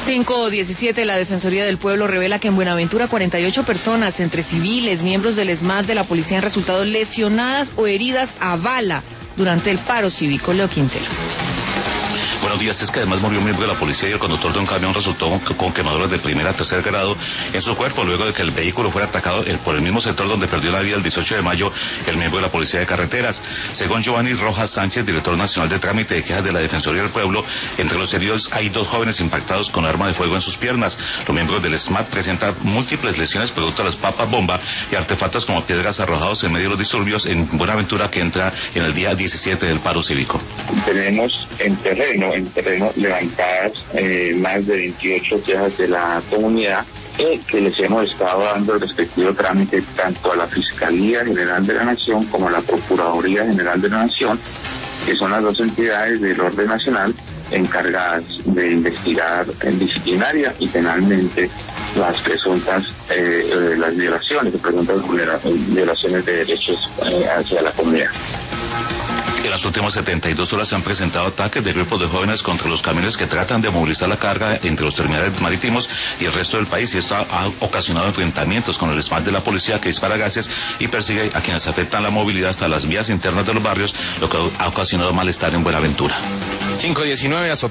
5:17, la Defensoría del Pueblo revela que en Buenaventura 48 personas, entre civiles, miembros del ESMAD de la policía, han resultado lesionadas o heridas a bala durante el paro cívico. Leo Quintero. Buenos días. Es que además murió un miembro de la policía y el conductor de un camión resultó con quemaduras de primer a tercer grado en su cuerpo luego de que el vehículo fuera atacado por el mismo sector donde perdió la vida el 18 de mayo el miembro de la Policía de Carreteras. Según Giovanni Rojas Sánchez, director nacional de trámite de quejas de la Defensoría del Pueblo, entre los heridos hay 2 jóvenes impactados con arma de fuego en sus piernas. Los miembros del SMAT presentan múltiples lesiones producto de las papas bomba y artefactos como piedras arrojados en medio de los disturbios en Buenaventura, que entra en el día 17 del paro cívico. Tenemos en terreno levantadas más de 28 quejas de la comunidad que les hemos estado dando el respectivo trámite tanto a la Fiscalía General de la Nación como a la Procuraduría General de la Nación, que son las 2 entidades del orden nacional encargadas de investigar en disciplinaria y penalmente las presuntas las violaciones, presuntas violaciones de derechos hacia la comunidad. En las últimas 72 horas se han presentado ataques de grupos de jóvenes contra los camiones que tratan de movilizar la carga entre los terminales marítimos y el resto del país, y esto ha ocasionado enfrentamientos con el SMAT de la policía, que dispara gases y persigue a quienes afectan la movilidad hasta las vías internas de los barrios, lo que ha ocasionado malestar en Buenaventura. 5:19.